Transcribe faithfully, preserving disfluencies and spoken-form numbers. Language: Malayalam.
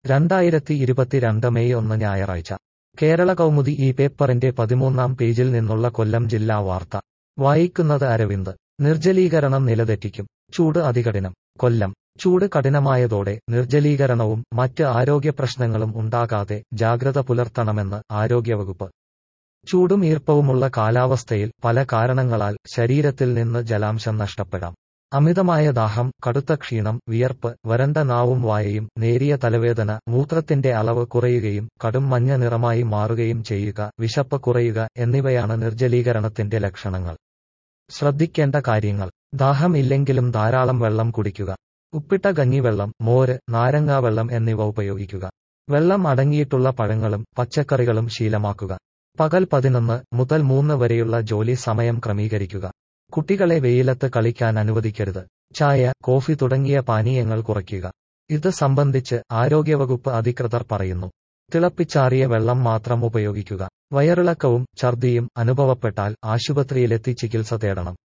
രണ്ടായിരത്തി ഇരുപത്തിരണ്ട് മെയ് ഒന്ന് ഞായറാഴ്ച കേരള കൗമുദി ഈ പേപ്പറിന്റെ പതിമൂന്നാം പേജിൽ നിന്നുള്ള കൊല്ലം ജില്ലാ വാർത്ത വായിക്കുന്നത് അരവിന്ദ്. നിർജ്ജലീകരണം നിലതെറ്റിക്കും, ചൂട് അതികഠിനം. കൊല്ലം. ചൂട് കഠിനമായതോടെ നിർജ്ജലീകരണവും മറ്റ് ആരോഗ്യപ്രശ്നങ്ങളും ഉണ്ടാകാതെ ജാഗ്രത പുലർത്തണമെന്ന് ആരോഗ്യവകുപ്പ്. ചൂടും ഈർപ്പവുമുള്ള കാലാവസ്ഥയിൽ പല കാരണങ്ങളാൽ ശരീരത്തിൽ നിന്ന് ജലാംശം നഷ്ടപ്പെടാം. അമിതമായ ദാഹം, കടുത്ത ക്ഷീണം, വിയർപ്പ്, വരണ്ട നാവും വായയും, നേരിയ തലവേദന, മൂത്രത്തിന്റെ അളവ് കുറയുകയും കടും മഞ്ഞ നിറമായി മാറുകയും ചെയ്യുക, വിശപ്പ് കുറയുക എന്നിവയാണ് നിർജ്ജലീകരണത്തിന്റെ ലക്ഷണങ്ങൾ. ശ്രദ്ധിക്കേണ്ട കാര്യങ്ങൾ: ദാഹം ഇല്ലെങ്കിലും ധാരാളം വെള്ളം കുടിക്കുക. ഉപ്പിട്ട കഞ്ഞിവെള്ളം, മോര്, നാരങ്ങാവെള്ളം എന്നിവ ഉപയോഗിക്കുക. വെള്ളം അടങ്ങിയിട്ടുള്ള പഴങ്ങളും പച്ചക്കറികളും ശീലമാക്കുക. പകൽ പതിനൊന്ന് മുതൽ മൂന്ന് വരെയുള്ള ജോലി സമയം ക്രമീകരിക്കുക. കുട്ടികളെ വെയിലത്ത് കളിക്കാൻ അനുവദിക്കരുത്. ചായ, കോഫി തുടങ്ങിയ പാനീയങ്ങൾ കുറയ്ക്കുക. ഇത് സംബന്ധിച്ച് ആരോഗ്യവകുപ്പ് അധികൃതർ പറയുന്നു. തിളപ്പിച്ചാറിയ വെള്ളം മാത്രം ഉപയോഗിക്കുക. വയറിളക്കവും ഛർദിയും അനുഭവപ്പെട്ടാൽ ആശുപത്രിയിലെത്തി ചികിത്സ തേടണം.